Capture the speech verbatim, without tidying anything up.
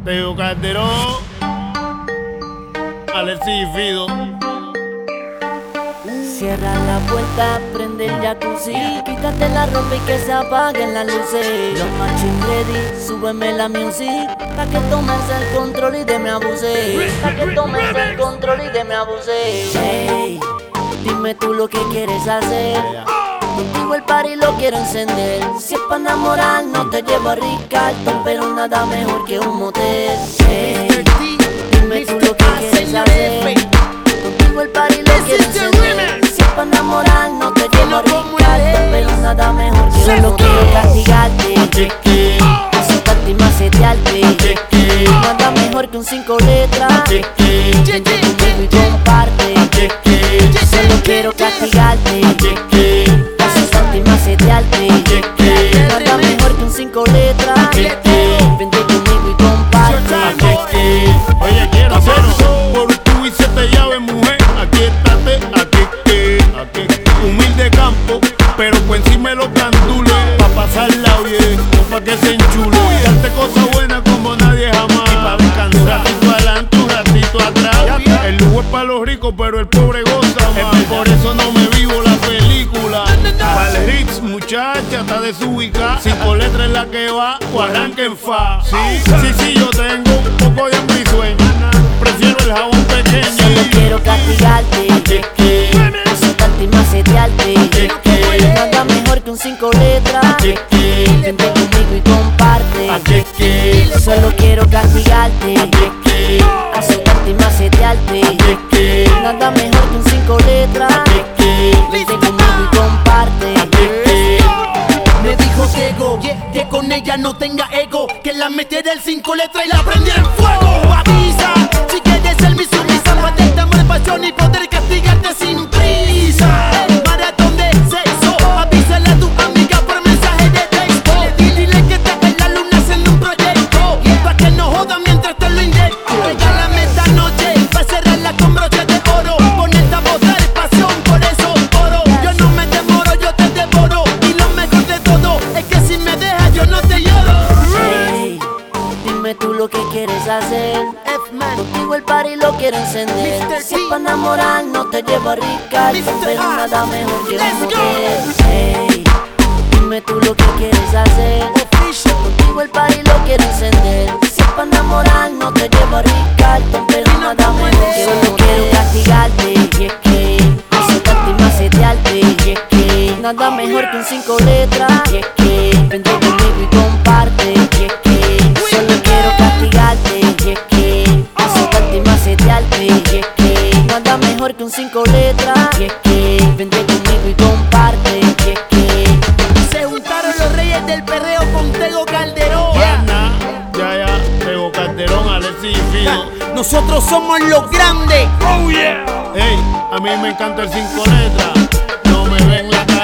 Tego Calderón, Alexis y Fido. Cierra la puerta, prende el jacuzzi, quítate la ropa y que se apaguen las luces. Los machín ready, súbeme la music, pa' que tomes el control y de me abuse. Pa' que tomes el control y de me abuse. Hey, dime tú lo que quieres hacer. Contigo el party lo quiero encender. Si es pa' enamorar no te llevo a Ricardo, pero nada mejor que un motel. Hey, dime tú lo que quieres hacer. Contigo el party lo quiero encender. Si es pa' enamorar no te llevo a Ricardo, pero nada mejor que un motel. Solo quiero castigarte, asustarte y macetearte. Nada mejor que un cinco letras. Vente conmigo y comparte. Solo quiero castigarte, asustarte y macetearte. Nada mejor que un cinco letras. Vente conmigo y comparte. Oye, quiero hacerlo por tú y siete llaves, mujer. Aquí estate, aquí que, aquí. Humilde campo, pero por encima de los candules. Pa' pasarla bien, no pa' que se enchule. Y darte cosas buenas como nadie jamás. Y pa' descansar, un ratito adelante, un ratito atrás. El lujo es pa' los ricos, pero el pobre goza más. Por eso no me vivo la película. Vale Rix, muchacha, está desubicada. Cinco letras en la que va, o arranca en fa. Sí, sí, sí, yo tengo un poco de hambre y sueño. Prefiero el jabón pequeño. Solo quiero castigarte, asustarte y macetearte. Nada mejor que un cinco letras. Vente conmigo y comparte. Solo quiero castigarte, asustarte y macetearte. Nada mejor que un cinco letras. Vente conmigo y comparte. Me dijo Tego que con ella no tenga ego, que la metiera el cinco letras y la prendiera en fuego. Avisa, si quieres ser mi sumisa, para darte amor, pasión y poder castigarte sin prisa. Maratón de sexo, avísale a tu amiga por mensaje de texto. Y dile que estás en la luna haciendo un proyecto, pa' que no joda mientras te lo inyecto. Regálame esta noche, pa' cerrarla con broche de oro. Ponerte a botar pasión, por eso oro. Yo no me demoro, yo te devoro. Y lo mejor de todo es que si me dejas yo no te lloro. Hey, dime tú lo que quieres hacer. Contigo el party lo quiero encender. Si es pa' enamorar no te llevo a Ricardo, pero nada mejor que un motel. Hey, dime tú lo que quieres hacer. Contigo el party lo quiero encender. Si es pa' enamorar no te llevo a Ricardo, pero nada mejor que un motel. Solo quiero castigarte, asustarte y macetearte. Nada mejor que un cinco letras. Vente conmigo y comparte. Solo quiero castigarte, asustarte y macetearte. Nada mejor que un cinco letras. Vente conmigo y comparte. Se juntaron los reyes del perreo con Tego Calderón. Buena, ya, ya, Tego Calderón, Alexis y Fido. Nosotros somos los grandes. Oh yeah. Ey, a mí me encanta el cinco letras. No me ven la